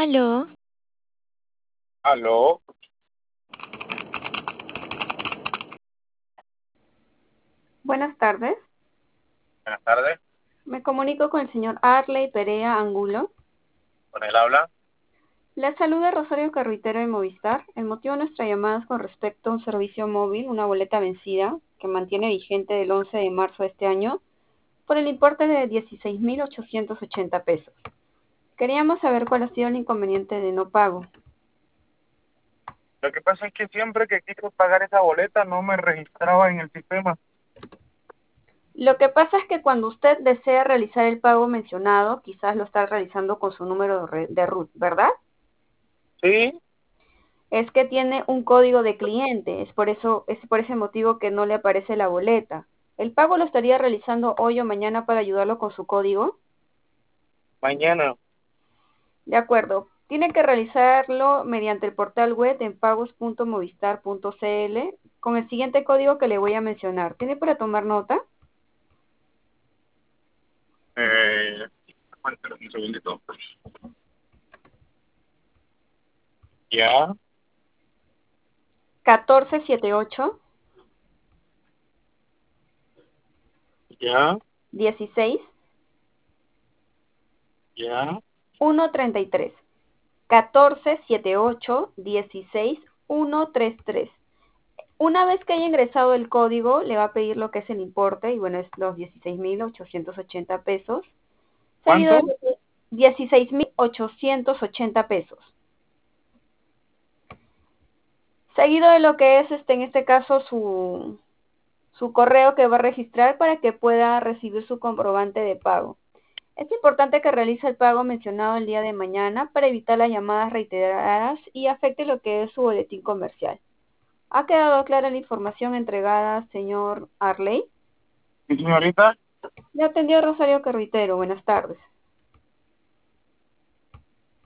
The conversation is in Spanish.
Aló, Aló, Buenas tardes. buenas tardes, Me comunico con el señor Arley Perea Angulo. con él habla. Le saluda Rosario Carruitero de Movistar. El motivo de nuestra llamada es con respecto a un servicio móvil, una boleta vencida, que mantiene vigente del 11 de marzo de este año, por el importe de 16.880 pesos. Queríamos saber cuál ha sido el inconveniente de no pago. Lo que pasa es que siempre que quise pagar esa boleta no me registraba en el sistema. Lo que pasa es que cuando usted desea realizar el pago mencionado, quizás lo está realizando con su número de RUT, ¿verdad? Sí, Es que tiene un código de cliente, es por ese motivo que no le aparece la boleta. ¿El pago lo estaría realizando hoy o mañana para ayudarlo con su código? mañana. De acuerdo. Tiene que realizarlo mediante el portal web en pagos.movistar.cl con el siguiente código que le voy a mencionar. ¿Tiene para tomar nota? Aguántame un segundito. Ya, 1478 ya, 16 ya. 133. 1478 16 133. Una vez que haya ingresado el código, le va a pedir lo que es el importe, y bueno, es los 16.880 pesos, seguido ¿Cuánto? de 16.880 pesos, seguido de lo que es, en este caso, su correo que va a registrar para que pueda recibir su comprobante de pago. Es importante que realice el pago mencionado el día de mañana para evitar las llamadas reiteradas y afecte lo que es su boletín comercial. ¿Ha quedado clara la información entregada, señor Arley? Sí, señorita. Le atendió Rosario Carruitero. Buenas tardes.